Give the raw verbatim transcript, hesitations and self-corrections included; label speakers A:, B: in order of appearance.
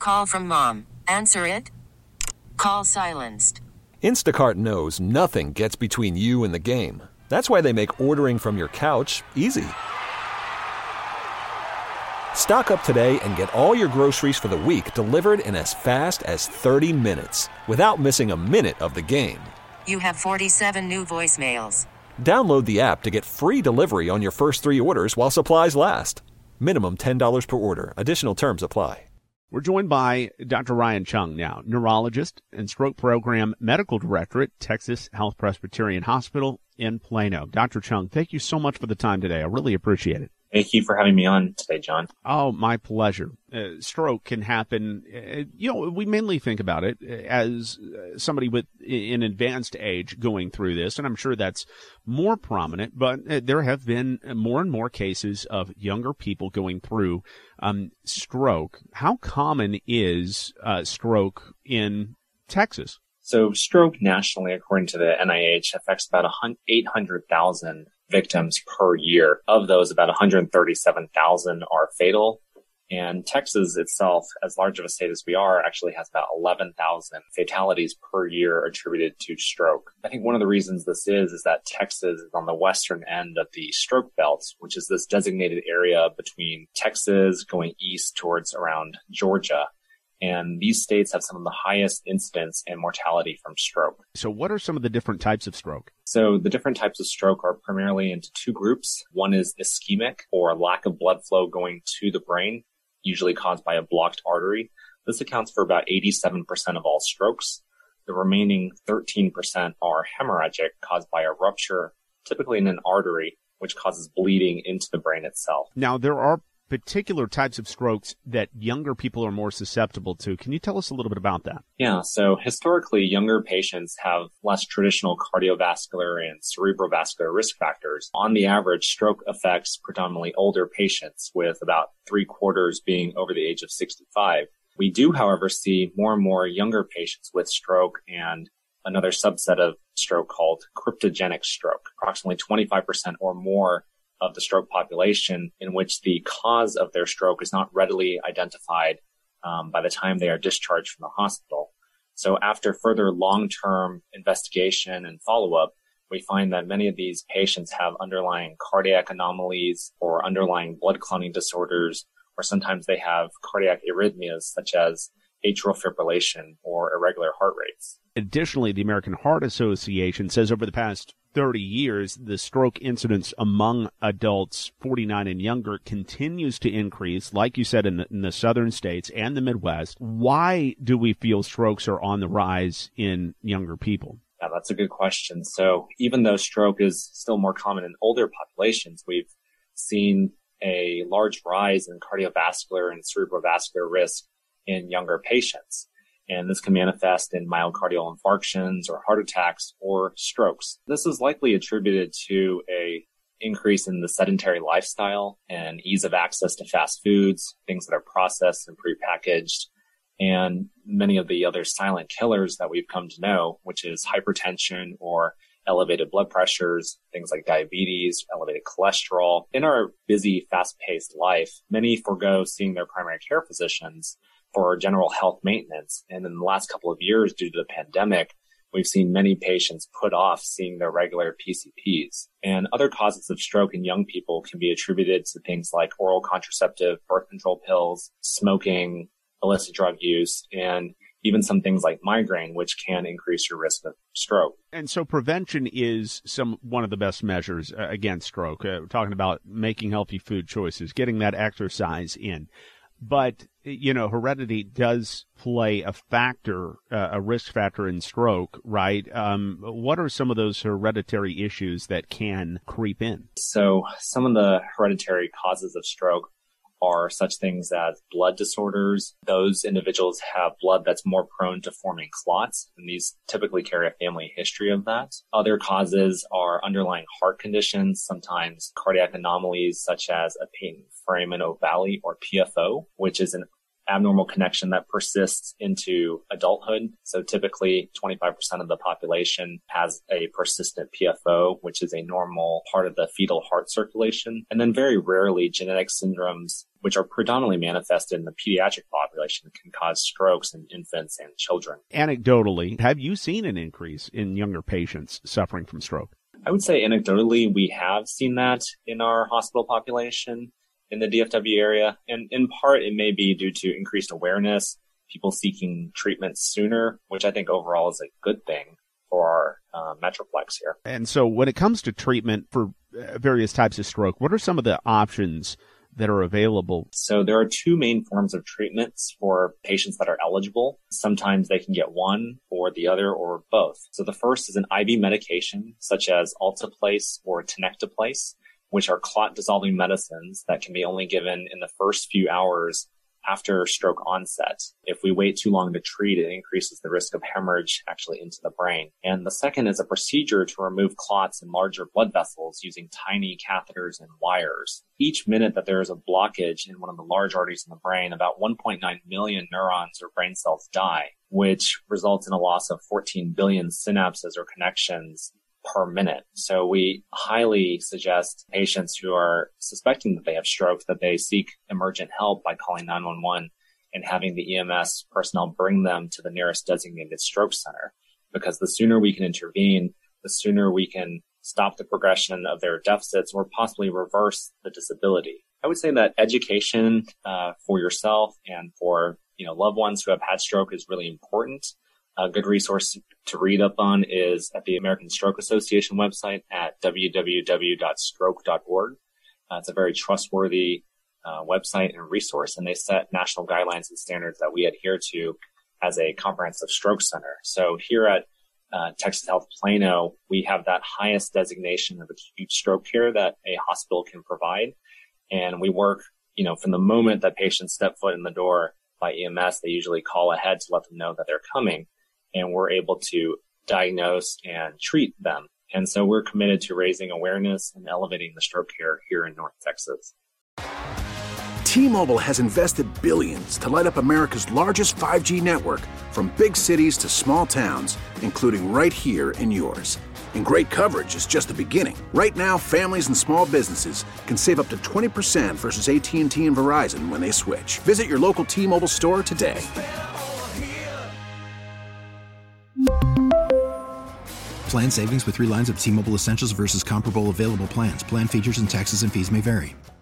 A: Call from mom. Answer it. Call silenced.
B: Instacart knows nothing gets between you and the game. That's why they make ordering from your couch easy. Stock up today and get all your groceries for the week delivered in as fast as thirty minutes without missing a minute of the game.
A: You have forty-seven new voicemails.
B: Download the app to get free delivery on your first three orders while supplies last. Minimum ten dollars per order. Additional terms apply.
C: We're joined by Doctor Ryan Chung now, neurologist and stroke program medical director at Texas Health Presbyterian Hospital in Plano. Doctor Chung, thank you so much for the time today. I really appreciate it.
D: Thank you for having me on today, John.
C: Oh, my pleasure. Uh, stroke can happen. Uh, you know, we mainly think about it as somebody with an advanced age going through this, and I'm sure that's more prominent, but uh, there have been more and more cases of younger people going through um, stroke. How common is uh, stroke in Texas?
D: So stroke nationally, according to the N I H, affects about eight hundred thousand victims per year. Of those, about one hundred thirty-seven thousand are fatal. And Texas itself, as large of a state as we are, actually has about eleven thousand fatalities per year attributed to stroke. I think one of the reasons this is, is that Texas is on the western end of the stroke belt, which is this designated area between Texas going east towards around Georgia. And these states have some of the highest incidence and mortality from stroke.
C: So what are some of the different types of stroke?
D: So the different types of stroke are primarily into two groups. One is ischemic, or lack of blood flow going to the brain, usually caused by a blocked artery. This accounts for about eighty-seven percent of all strokes. The remaining thirteen percent are hemorrhagic, caused by a rupture, typically in an artery, which causes bleeding into the brain itself.
C: Now, there are particular types of strokes that younger people are more susceptible to. Can you tell us a little bit about that?
D: Yeah, so historically, younger patients have less traditional cardiovascular and cerebrovascular risk factors. On the average, stroke affects predominantly older patients, with about three quarters being over the age of sixty-five. We do, however, see more and more younger patients with stroke and another subset of stroke called cryptogenic stroke, approximately twenty-five percent or more of the stroke population, in which the cause of their stroke is not readily identified um, by the time they are discharged from the hospital. So after further long-term investigation and follow-up, we find that many of these patients have underlying cardiac anomalies or underlying blood clotting disorders, or sometimes they have cardiac arrhythmias such as atrial fibrillation or irregular heart rates.
C: Additionally, the American Heart Association says over the past thirty years, the stroke incidence among adults forty-nine and younger continues to increase, like you said, in the, in the southern states and the Midwest. Why do we feel strokes are on the rise in younger people?
D: Yeah, that's a good question. So even though stroke is still more common in older populations, we've seen a large rise in cardiovascular and cerebrovascular risk in younger patients. And this can manifest in myocardial infarctions or heart attacks or strokes. This is likely attributed to a increase in the sedentary lifestyle and ease of access to fast foods, things that are processed and prepackaged, and many of the other silent killers that we've come to know, which is hypertension or elevated blood pressures, things like diabetes, elevated cholesterol. In our busy, fast-paced life, many forego seeing their primary care physicians for general health maintenance. And in the last couple of years, due to the pandemic, we've seen many patients put off seeing their regular P C Ps. And other causes of stroke in young people can be attributed to things like oral contraceptive, birth control pills, smoking, illicit drug use, and even some things like migraine, which can increase your risk of stroke.
C: And so prevention is some one of the best measures uh, against stroke. Uh, we're talking about making healthy food choices, getting that exercise in. But, you know, heredity does play a factor, uh, a risk factor in stroke, right? Um, what are some of those hereditary issues that can creep in?
D: So some of the hereditary causes of stroke are such things as blood disorders. Those individuals have blood that's more prone to forming clots, and these typically carry a family history of that. Other causes are underlying heart conditions, sometimes cardiac anomalies such as a patent foramen ovale or P F O, which is an abnormal connection that persists into adulthood. So typically twenty-five percent of the population has a persistent P F O, which is a normal part of the fetal heart circulation. And then very rarely genetic syndromes, which are predominantly manifested in the pediatric population, can cause strokes in infants and children.
C: Anecdotally, have you seen an increase in younger patients suffering from stroke?
D: I would say anecdotally, we have seen that in our hospital population in the D F W area. And in part, it may be due to increased awareness, people seeking treatment sooner, which I think overall is a good thing for our uh, Metroplex here.
C: And so when it comes to treatment for various types of stroke, what are some of the options that are available?
D: So there are two main forms of treatments for patients that are eligible. Sometimes they can get one or the other or both. So the first is an I V medication, such as Alteplase or Tenecteplase, which are clot-dissolving medicines that can be only given in the first few hours after stroke onset. If we wait too long to treat, it increases the risk of hemorrhage actually into the brain. And the second is a procedure to remove clots in larger blood vessels using tiny catheters and wires. Each minute that there is a blockage in one of the large arteries in the brain, about one point nine million neurons or brain cells die, which results in a loss of fourteen billion synapses or connections per minute. So we highly suggest patients who are suspecting that they have stroke that they seek emergent help by calling nine one one and having the E M S personnel bring them to the nearest designated stroke center. Because the sooner we can intervene, the sooner we can stop the progression of their deficits or possibly reverse the disability. I would say that education uh, for yourself and for you know loved ones who have had stroke is really important. A good resource to read up on is at the American Stroke Association website at w w w dot stroke dot org. Uh, it's a very trustworthy uh, website and resource, and they set national guidelines and standards that we adhere to as a comprehensive stroke center. So here at uh, Texas Health Plano, we have that highest designation of acute stroke care that a hospital can provide. And we work, you know, from the moment that patients step foot in the door by E M S, they usually call ahead to let them know that they're coming. And we're able to diagnose and treat them. And so we're committed to raising awareness and elevating the stroke care here in North Texas.
E: T-Mobile has invested billions to light up America's largest five G network, from big cities to small towns, including right here in yours. And great coverage is just the beginning. Right now, families and small businesses can save up to twenty percent versus A T and T and Verizon when they switch. Visit your local T-Mobile store today.
F: Plan savings with three lines of T-Mobile Essentials versus comparable available plans. Plan features and taxes and fees may vary.